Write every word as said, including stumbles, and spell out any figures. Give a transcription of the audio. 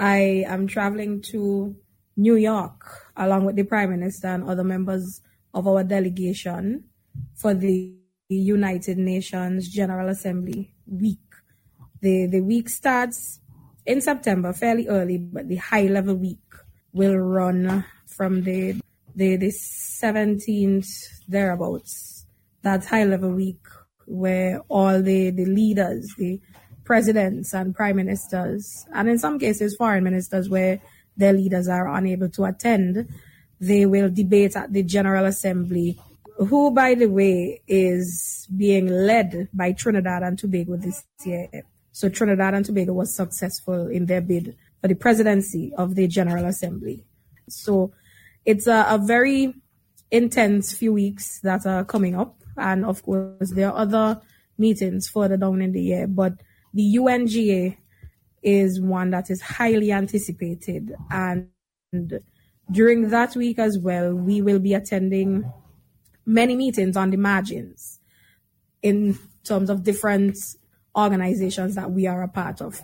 I am traveling to New York along with the Prime Minister and other members of our delegation for the United Nations General Assembly week. The, the week starts in September, fairly early, but the high-level week will run from the, the, the seventeenth thereabouts. That's high-level week where all the, the leaders, the presidents and prime ministers, and in some cases foreign ministers where their leaders are unable to attend, they will debate at the General Assembly, who, by the way, is being led by Trinidad and Tobago this year. So Trinidad and Tobago was successful in their bid for the presidency of the General Assembly. So it's a, a very intense few weeks that are coming up. And of course, there are other meetings further down in the year, but the U N G A is one that is highly anticipated. And during that week as well, we will be attending many meetings on the margins in terms of different organizations that we are a part of.